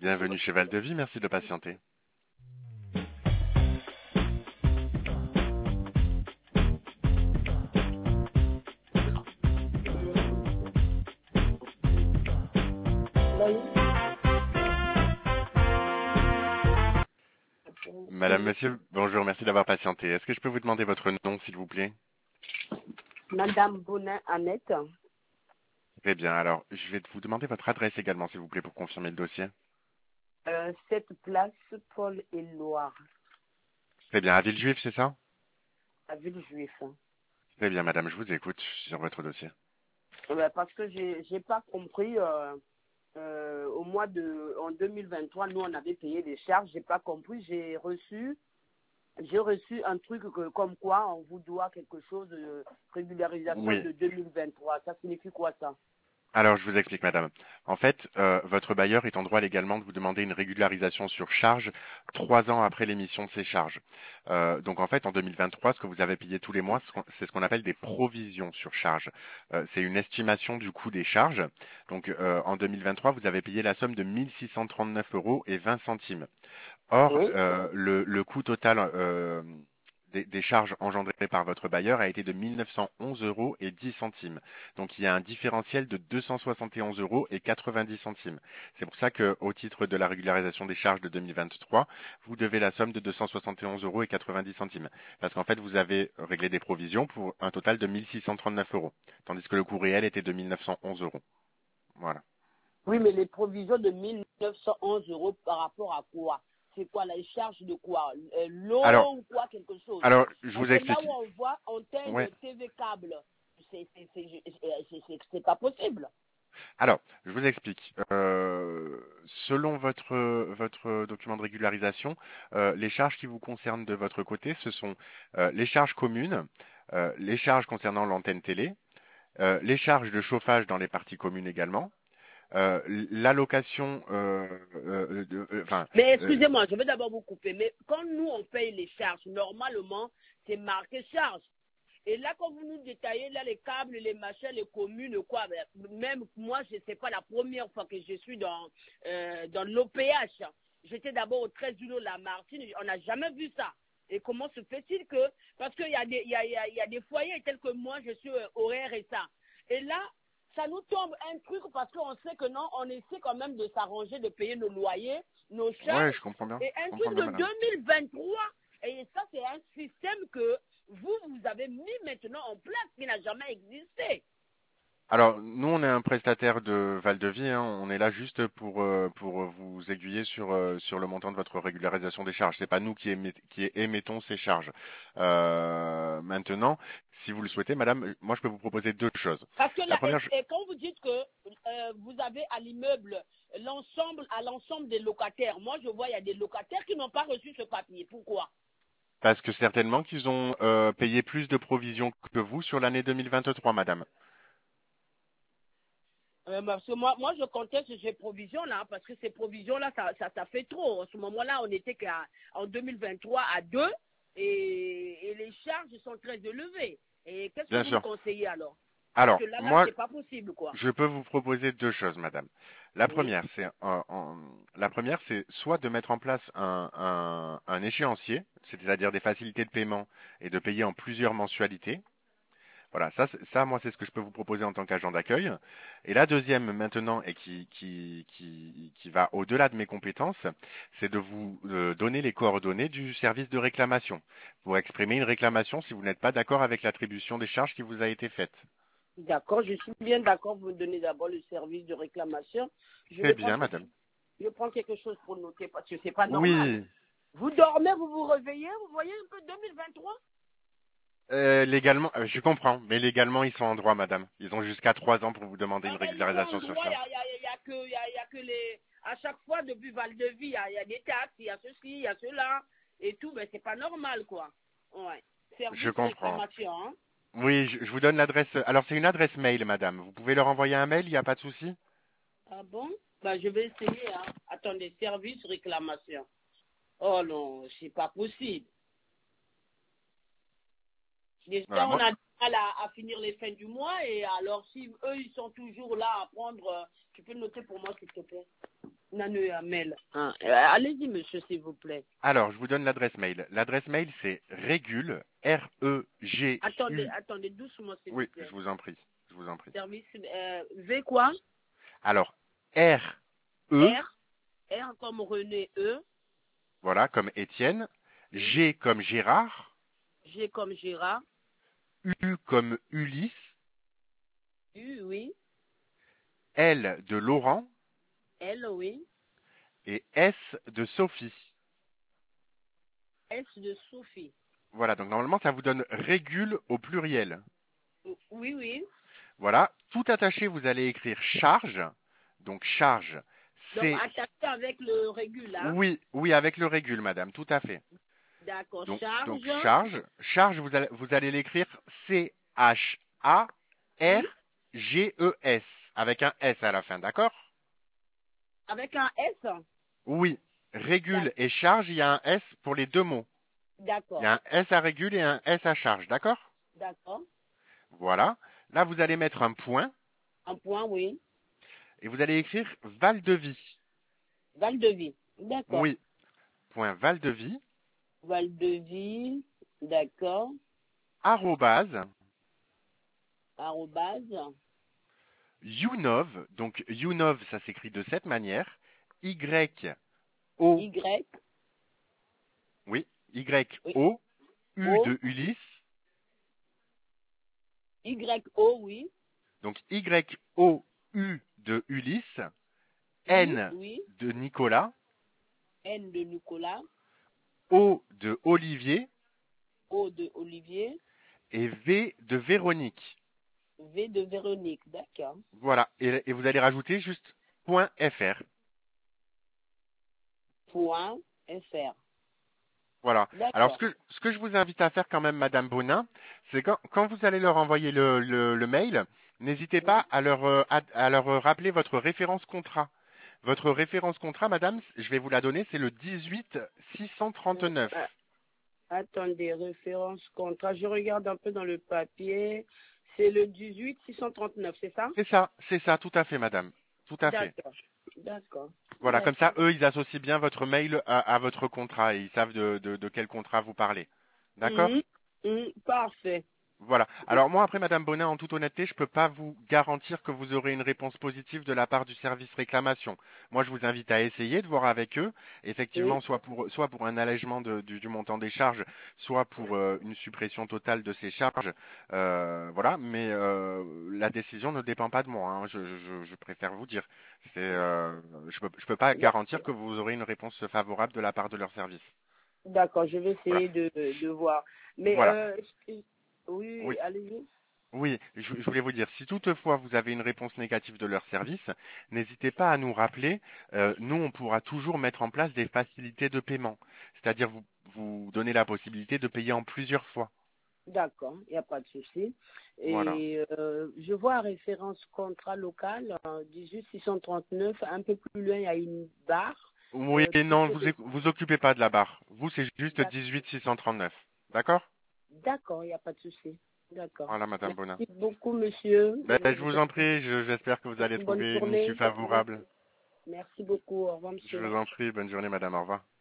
Bienvenue chez Val-de-Vie, merci de patienter. Madame, monsieur, bonjour, merci d'avoir patienté. Est-ce que je peux vous demander votre nom, s'il vous plaît? Madame Bonin Annette, Très bien, alors je vais vous demander votre adresse également, s'il vous plaît, pour confirmer le dossier. 7 place Paul et Loire, Très bien, à Villejuif, c'est ça? à Villejuif. Très bien, madame, je vous écoute sur votre dossier. Parce que j'ai pas compris, en 2023, nous on avait payé des charges, j'ai pas compris, j'ai reçu un truc comme quoi on vous doit quelque chose de régularisation Oui. de 2023. Ça signifie quoi ça? Alors, je vous explique, madame. En fait, votre bailleur est en droit légalement de vous demander une régularisation sur charge 3 ans après l'émission de ses charges. Donc, en fait, en 2023, ce que vous avez payé tous les mois, c'est ce qu'on appelle des provisions sur charge. C'est une estimation du coût des charges. Donc, en 2023, vous avez payé la somme de 1 639 € et 20 centimes. Or, Oui. le coût total des charges engendrées par votre bailleur a été de 1 911 € et 10 centimes. Donc il y a un différentiel de 271 € et 90 centimes. C'est pour ça que, au titre de la régularisation des charges de 2023, vous devez la somme de 271 € et 90 centimes. Parce qu'en fait, vous avez réglé des provisions pour un total de 1 639 €, tandis que le coût réel était de 1 911 €. Voilà. Oui, mais les provisions de 1 911 € par rapport à quoi? C'est quoi, la charge de quoi? Alors, L'eau ou quoi, quelque chose? je Parce vous que là explique. où on voit antenne Ouais. TV câble, c'est pas possible. Alors, je vous explique. Selon votre document de régularisation, les charges qui vous concernent de votre côté, ce sont les charges communes, les charges concernant l'antenne télé, les charges de chauffage dans les parties communes également, l'allocation, enfin, Mais euh, excusez-moi, je vais d'abord vous couper. Mais quand nous, on paye les charges, normalement, c'est marqué charge. Et là, quand vous nous détaillez, là, les câbles, les machins, les communes, quoi, même moi, je sais pas la première fois que je suis dans l'OPH. J'étais d'abord au 13 du Lamartine, on n'a jamais vu ça. Et comment se fait-il que, parce qu'il y a il y a des foyers tels que moi, je suis au RSA. Et là, ça nous tombe un truc parce qu'on sait que non, on essaie quand même de s'arranger, de payer nos loyers, nos ouais, charges, je comprends bien, et je un comprends truc bien, de madame. 2023. Et ça, c'est un système que vous avez mis maintenant en place qui n'a jamais existé. Alors, nous, on est un prestataire de Val-de-Vie, hein. On est là juste pour vous aiguiller sur le montant de votre régularisation des charges. C'est pas nous qui émettons ces charges. Maintenant, si vous le souhaitez, madame, moi, je peux vous proposer deux choses. Parce que La là, première, et quand vous dites que vous avez à l'immeuble l'ensemble des locataires, moi je vois il y a des locataires qui n'ont pas reçu ce papier. Pourquoi? parce que certainement qu'ils ont payé plus de provisions que vous sur l'année 2023, madame. Parce que moi, je conteste ces provisions-là, parce que ces provisions-là, ça fait trop. En ce moment-là, on était en 2023 à 2, et les charges sont très élevées. Et qu'est-ce que Bien vous me sûr. conseillez alors? Parce Alors, que là, moi, c'est pas possible, quoi. je peux vous proposer deux choses, madame. La Oui. première, c'est la première, c'est soit de mettre en place un échéancier, c'est-à-dire des facilités de paiement et de payer en plusieurs mensualités. Voilà, ça, moi, c'est ce que je peux vous proposer en tant qu'agent d'accueil. Et la deuxième, maintenant, et qui va au-delà de mes compétences, c'est de vous donner les coordonnées du service de réclamation pour exprimer une réclamation si vous n'êtes pas d'accord avec l'attribution des charges qui vous a été faite. D'accord, je suis bien d'accord. Vous me donnez d'abord le service de réclamation. Je Très vais prendre bien, quelque, madame. je prends quelque chose pour noter parce que c'est pas normal. Oui, Vous dormez, vous vous réveillez, vous voyez un peu 2023? légalement, je comprends, mais légalement, ils sont en droit, madame. Ils ont jusqu'à 3 ans pour vous demander une Ah ben, ils sont en régularisation sur droit, charge. il y a que les. À chaque fois, depuis Val-de-Vie, il y a des taxes, il y a ceci, il y a cela, et tout, mais c'est pas normal, quoi. Ouais. Je Service comprends. réclamation, hein. Oui, je vous donne l'adresse. Alors, c'est une adresse mail, madame. Vous pouvez leur envoyer un mail, il n'y a pas de souci? Ah bon? Ben, je vais essayer, hein. Attendez, service réclamation. Oh non, c'est pas possible. Voilà, Déjà, on moi, a du mal à finir les fins du mois, et alors, si eux, ils sont toujours là à prendre, tu peux noter pour moi, s'il te plaît. Nanu Amel. Ah, allez-y, monsieur, s'il vous plaît. Alors, je vous donne l'adresse mail. L'adresse mail, c'est Régule, Attendez, R-E-G-U. attendez, doucement, s'il vous Oui, plaît. je vous en prie. Je vous en prie. Service, V quoi? Alors, R-E, R, R comme René, E, voilà, comme Étienne. oui. G comme Gérard. G comme Gérard, U comme Ulysse. U, oui. L de Laurent. L, oui. Et S de Sophie. S de Sophie. Voilà, donc normalement, ça vous donne Régule au pluriel. Oui, oui. Voilà, tout attaché, vous allez écrire charge. Donc charge, Donc, c'est... attaché avec le régule, hein. Oui, oui, avec le régule, madame, tout à fait. D'accord. Donc Charge, charge, charge, vous allez l'écrire oui. C-H-A-R-G-E-S, avec un S à la fin, d'accord? Avec un S. Oui, régule D'ac- et charge, il y a un S pour les deux mots. Il y D'accord. a un S à régule et un S à charge, d'accord? D'accord. Voilà. Là, vous allez mettre un point Un point, oui. et vous allez écrire Val de Vie. Val de Vie. D'accord. Oui, point Val de Vie, Val de Vie. D'accord. arrobase, Arrobase. Younov. Donc Younov, ça s'écrit de cette manière. Y-O, Y. oui, Oui. Y-O, U O. de Ulysse. Y-O, oui. Donc Y-O-U de Ulysse. U, N oui. de Nicolas. N de Nicolas. O de Olivier. O de Olivier. Et V de Véronique. V de Véronique. D'accord. Voilà. Et vous allez rajouter juste point .fr. Point FR. Voilà. Alors, D'accord. ce que je vous invite à faire quand même, Madame Bonin, c'est quand vous allez leur envoyer le mail, n'hésitez Oui. pas à leur rappeler votre référence contrat. Votre référence contrat, Madame, je vais vous la donner, c'est le 18 Ah, 639. attendez, référence contrat. Je regarde un peu dans le papier. C'est le 18 639, c'est ça? C'est ça, tout à fait, Madame. Tout à fait. D'accord. D'accord. Voilà, comme ça, D'accord. eux, ils associent bien votre mail à votre contrat et ils savent de quel contrat vous parlez. D'accord? Mhm. Mhm. Parfait. Voilà. Alors moi, après, Madame Bonin, en toute honnêteté, je ne peux pas vous garantir que vous aurez une réponse positive de la part du service réclamation. Moi, je vous invite à essayer de voir avec eux, effectivement, Oui. soit pour un allègement du montant des charges, soit pour une suppression totale de ces charges. Voilà. Mais la décision ne dépend pas de moi, hein. Je préfère vous dire. Je peux pas garantir que vous aurez une réponse favorable de la part de leur service. D'accord, je vais Voilà. essayer de voir. Mais, Voilà. oui, Oui. allez-y. Oui, je voulais vous dire, si toutefois vous avez une réponse négative de leur service, n'hésitez pas à nous rappeler. Nous, on pourra toujours mettre en place des facilités de paiement, c'est-à-dire vous donner la possibilité de payer en plusieurs fois. D'accord, il n'y a pas de souci. Voilà. Et je vois référence contrat local, 18 639, un peu plus loin, il y a une barre. Oui, non, Ticket de... vous occupez pas de la barre. Vous, c'est juste D'ac- 18 639. D'accord? D'accord, il n'y a pas de souci. D'accord. Voilà, Madame Bonin. Merci beaucoup, monsieur. Ben, Je je vous vous souhaite en prie, j'espère que vous allez une bonne trouver une issue journée. favorable. Merci beaucoup. Au revoir, Je monsieur. vous en prie, bonne journée, Madame, au revoir.